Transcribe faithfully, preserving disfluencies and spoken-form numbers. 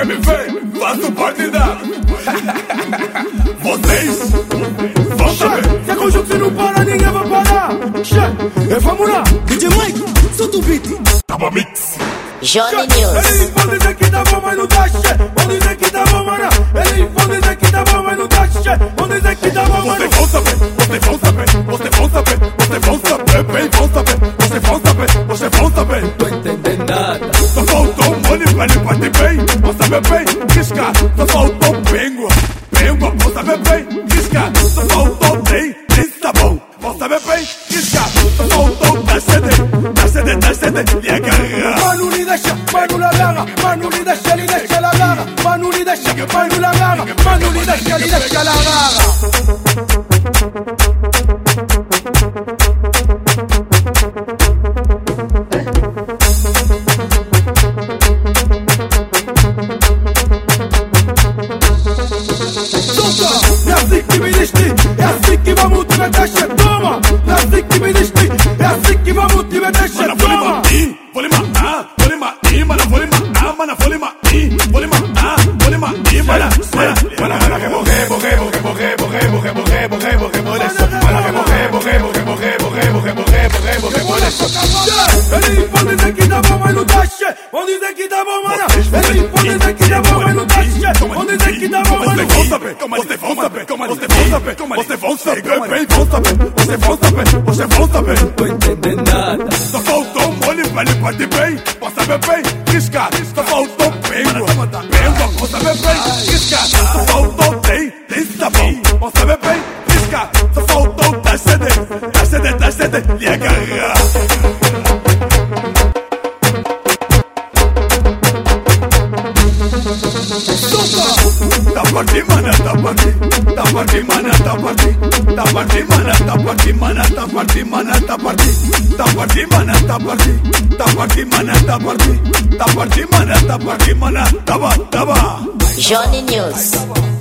quer me ver? Faço parte da... Vocês vão saber. Se é conjunto, se não para, ninguém vai parar. E vamos lá. D J Mike, solta o beat. Tava mix. Johnny News. Eles vão dizer que tá bom, mas não tá cheio. Vão dizer que tá bom, mano. Eles vão dizer que tá bom, mas não tá cheio. Vão dizer que tá bom, mano. Vocês vão saber, vocês vão saber, vocês vão saber, vocês vão saber, bem, vão saber, vocês vão saber, vocês vão saber. Tô entendendo nada. Só faltou um money pra ele bater bem, vão saber bem, risca. Só faltou pengua, pengua, vão saber bem, risca. Só faltou tem, tem sabão, vão saber bem, risca. Só faltou da C D, da C D, da C D, e agarrar. Manu ni deixa, manu la garra. Manu ni deixa, ele deixa la garra. Manu ni deixa, manu la garra. Manu ni deixa, ele deixa la garra. É assim que me desti, é assim que vamos te meter, toma. É assim que me desti, é assim que vamos te meter, toma. Vou lhe matar, vou lhe matar, mana, vou lhe matar, mana, vou lhe matar, vou lhe matar, vou lhe matar, mana, mana, mana, mana, morrer, morrer, morrer, morrer, morrer, morrer, morrer, morrer, morrer, morrer, mana, morrer, morrer, morrer, morrer, morrer, morrer, morrer, morrer, morrer, morrer. Eles vão dizer que tá bom, mas não tá cheio. Vão dizer que tá bom, mano. Eles vão dizer que tá bom, mas não tá cheio. Vão dizer que tá bom, mano. Vocês vão saber, vocês vão saber, vocês vão saber, vocês vão saber, bem, vão saber, vocês vão saber, vocês vão saber. Tô entendendo nada. Só faltou um money pra ele bater bem, vão saber bem, risca. Só faltou pengua, pengua, vão saber bem, risca. Só faltou tem, tem sabão, vão saber bem, risca. Só faltou da C D, da C D, da C D, e agarrar. Tá partindo, mana, tá partindo, tá partindo, mana, tá partindo, tá partindo, mana, tá partindo, mana, tá partindo, mana, tá partindo, tá partindo, mana, tá partindo, tá partindo, mana, tá partindo, tá partindo, mana, tá partindo, mana, tava, tava. Johnny News.